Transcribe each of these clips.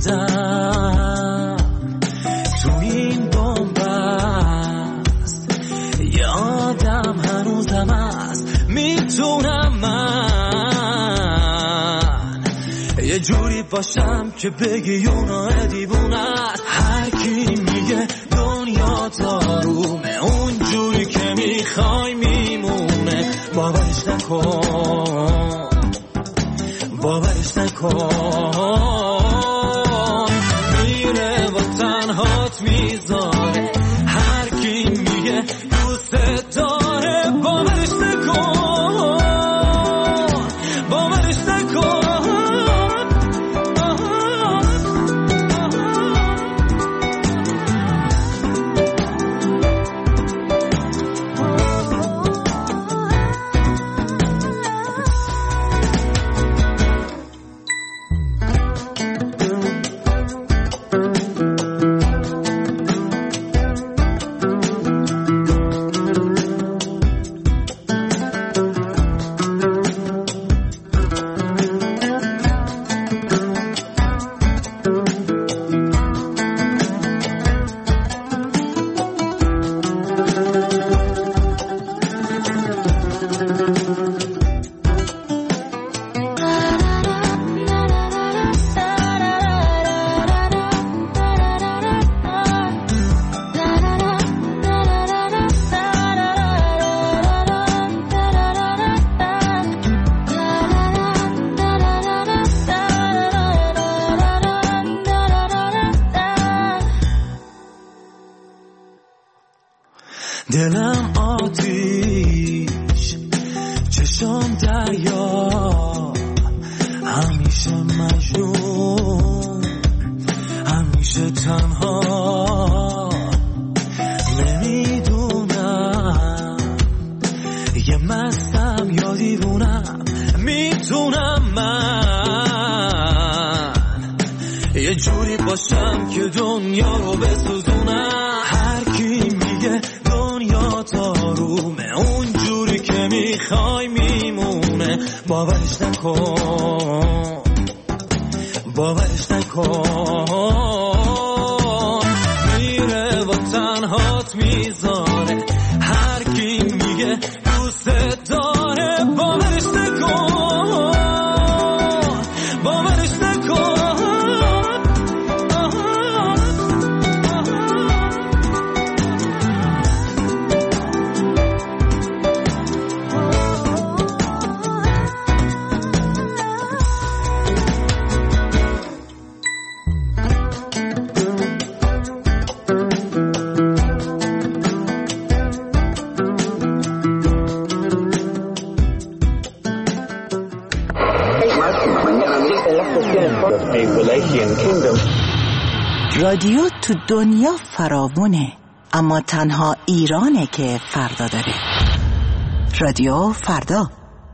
موندم تو این بنبست. یادم هنوزم هست میتونم من یه جوری باشم که بگی اونا دیوونه است. هر کی میگه دنیا دارومه اون جوری که میخوای میمونه. باورش نکن باورش نکن میره و تنهات میذاره. هر کی میگه دوست داره باورش نکن باورش نکن. دلم آتیش چشم دریا همیشه مجنون همیشه تنها. نمیدونم یه مستم یا دیوونم میتونم من یه جوری باشم که دنیا رو بسوزونم. هر کی میگه دنیا دارومه اون جوری که میخوای میمونه. باورش نکن باورش نکن میره و تنهات میذاره. هر کی میگه دوست داره باورش نکن باورش نکن. رادیو تو دنیا فراوونه اما تنها ایرانه که فردا داره. رادیو فردا.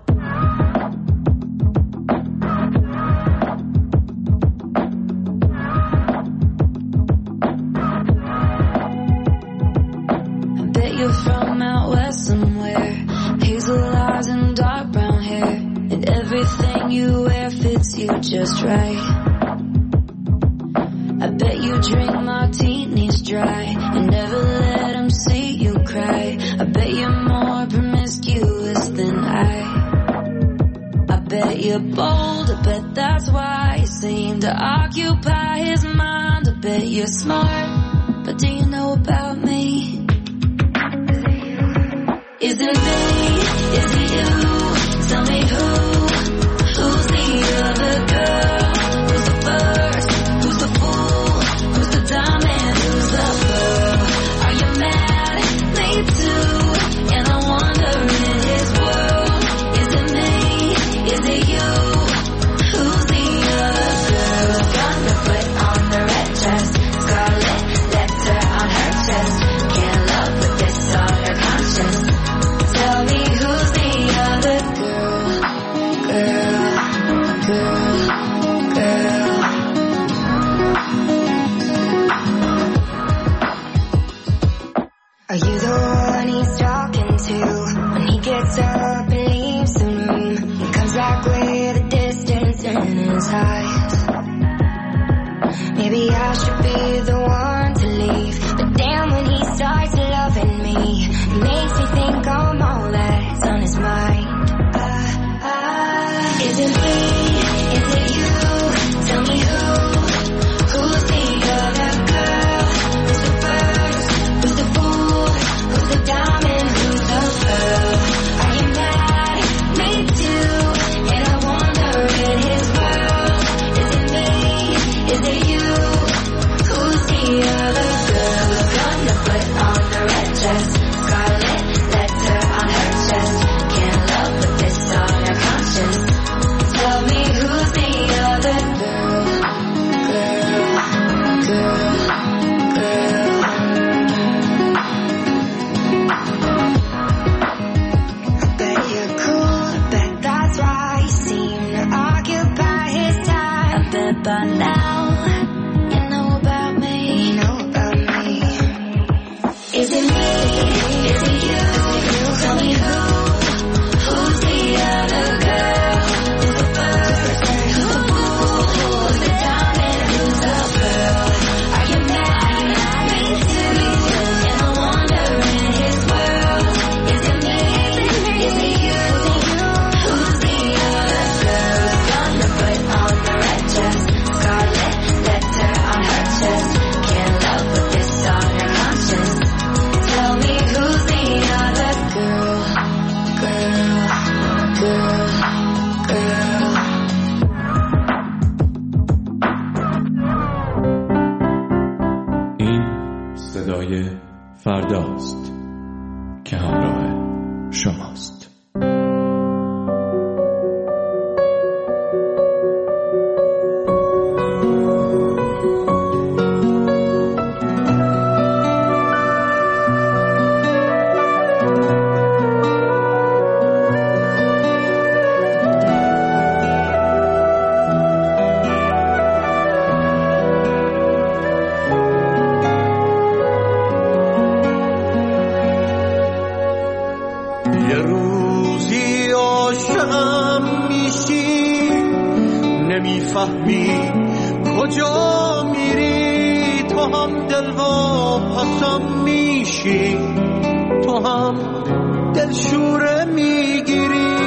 Just right. I bet you drink martinis dry and never let them see you cry. I bet you're more promiscuous than I bet you're bold. I bet that's why you seem to occupy his mind. I bet you're smart, but do you know about me? Is it me? Is it you? Tell me who's the other girl? Who's the first? Who's the fool? Who's the diamond? Who's the pearl? Are you mad? Me too. And I wonder in his world, is it me? Is it you? Who's the other girl? Gun to put on the red dress, scarlet letter on her chest. Can't love with this on her conscience. Tell me who's the other girl? Are you the one he's talking to when he gets up and leaves the room? He comes back with a distance in his eyes. Maybe I should be the one to leave, but damn, when he starts loving me, it makes me think I'm all that's on his mind. Is it me? Is it you? Tell me who's the other girl? Who's the first? Who's the fool? Who's the diamond? Who's the pearl? Are you mad? Me too. And I wonder in his world, is it me? Is it you? Who's the other girl? Gonna put on the red dress, scarlet letter on her chest. Can't love with this on her conscience. Tell me who's the other girl? I bet you're cool, I bet that's why you seem to occupy his time. I bet by now you know about me. You know about me. Is it me? Is it you? Tell me who's the other girl? Who's the first? Who's the fool? Who's the diamond? Who's the pearl? Are you mad? Me too. And I wonder in his world, is it me? Is it you? Who's the other girl? Gonna put on the red dress, scarlet letter on her chest. Can't love with this on her conscience. Tell me who's the other girl? این صدای فرداست که همراه شماست. یه روزی عاشقم میشی، نمیفهمی کجا میری. تو هم دلواپسم میشی، تو هم دلشوره میگیری.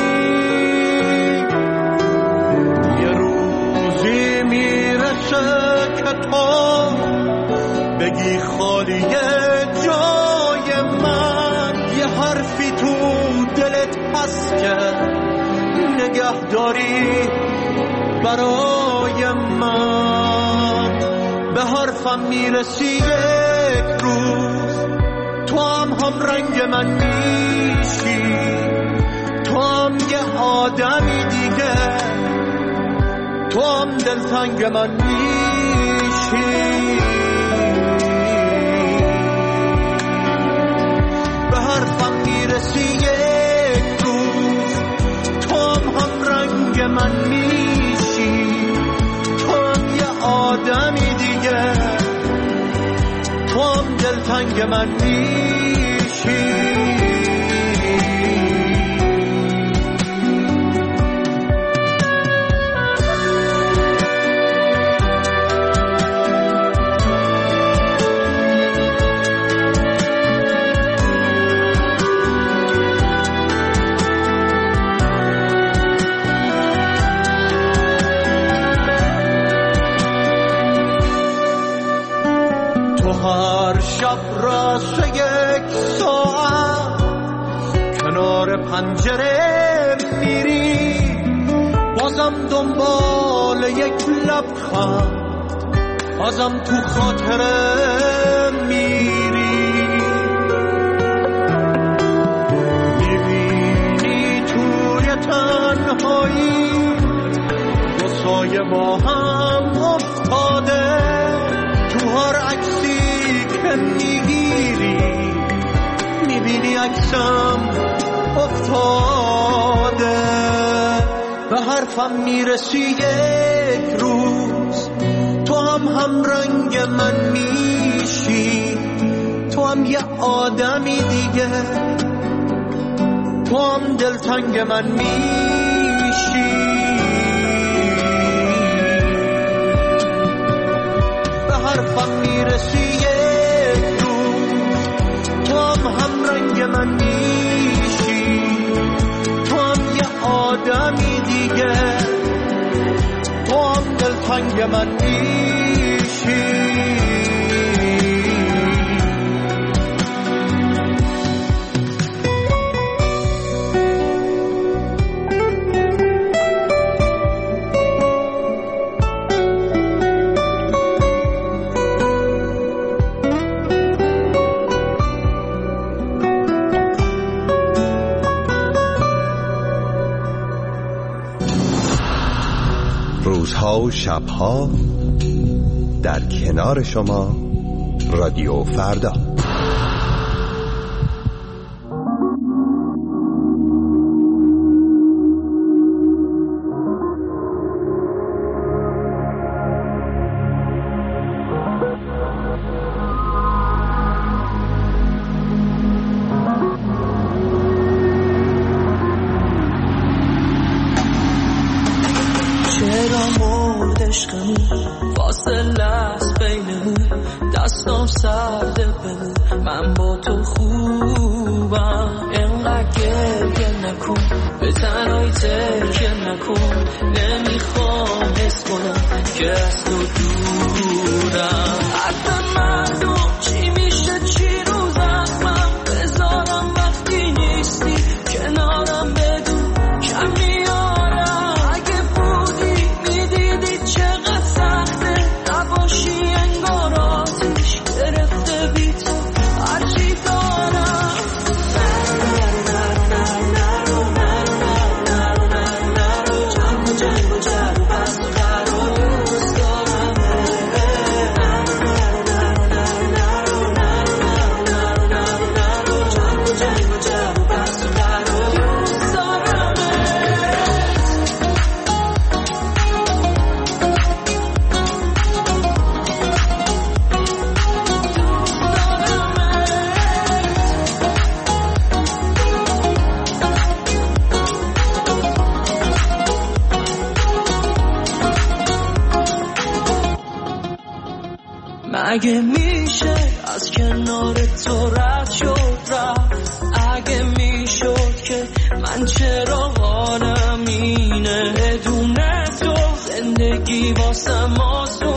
یه روزی میرسه که تو بگی خالیه جای من. یه حرفی تو دلت هست که نگه داری برای من. به حرفم میرسی یک روز، تو هم رنگ من میشی. تو هم یه آدمی دیگه، تو هم دلتنگ من میشی. به حرفم میرسی یک روز، تو هم رنگ من میشی. تو هم یه آدمی دیگه، تو هم دلتنگ من میشی. هر شب راست یک ساعت کنار پنجره میری، بازم دنبال یک لبخند، بازم تو خاطره میری. میبینی توی تنهایی دو سایه با هم افتاده. تو هر عکسی که میگیری میبینی عکسم افتاده. به حرفم میرسی یک روز، تو هم رنگ من میشی. تو هم یه آدمی دیگه، تو هم دلتنگ من میشی. چی؟ روزها و شبها در کنار شما رادیو فردا. فاصله است بینمون، دستام سرده بمون، من با تو خوبم. اینقدر گریه نکن، به تنهایی تکیه نکن، نمیخوام حس کنم که از تو دورم. حرف مردم چی میشه چی رو زخمم بذارم وقتی نیستی کنارم، بدون کم میارم. اگه بودی میدیدی چقدر سخته نباشی، انگار آتیش گرفته بی تو هرچی دارم. جنگ و جر و بست و قرار دوست دارم. جنگ و جر و بست و قرار دوست دارم. اگه میشه از کنار تو رد شد رفت، اگه میشد که من چرا حالم اینه، بدون تو زندگی واسم آسون